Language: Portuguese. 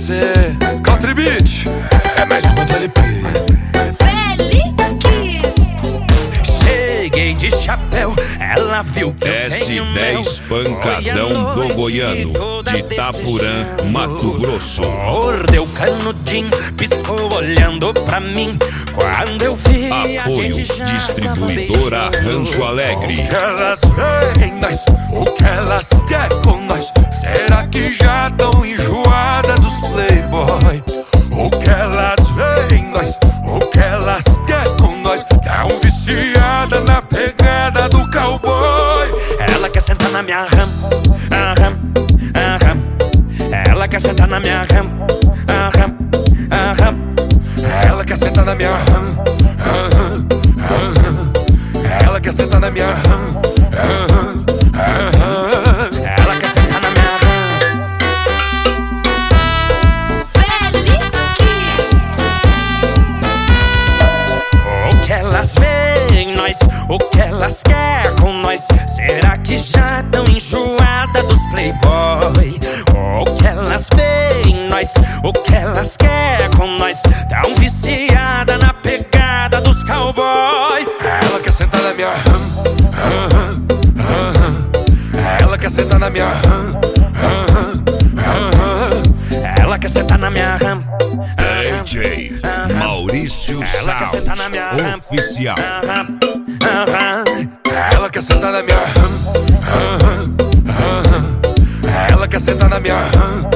você. Country Beach é mais uma do LP. Cheguei de chapéu, ela viu que eu tenho mel. S10 Pancadão do Goiano, de Itapurã, Mato Grosso. Mordeu canudinho, piscou olhando pra mim. Quando eu vi, Apoio Distribuidora Rancho Alegre. O que elas veem nós, o que elas querem com nós? Será que já tão enjoada dos playboy? O que elas veem nós, o que elas querem com nós? Tão viciada na pegada do cowboy. Ela quer sentar na minha ram. Ela quer sentar na minha ram. Ela quer sentar na minha ram. Ela quer sentar na minha ram. Ela quer sentar na minha ram. O que elas veem em nós, o que elas querem com nós? Será que já tão enjoada dos playboy? O que elas veem em nós, o que elas querem com nós? Tão viciada na pegada dos cowboy. Ela quer sentar na minha ram. Ela quer sentar na minha ram. Ela quer sentar na minha ram. DJ Maurício Sound Oficial. Ela quer sentar na minha ram. Ela quer sentar na minha ram.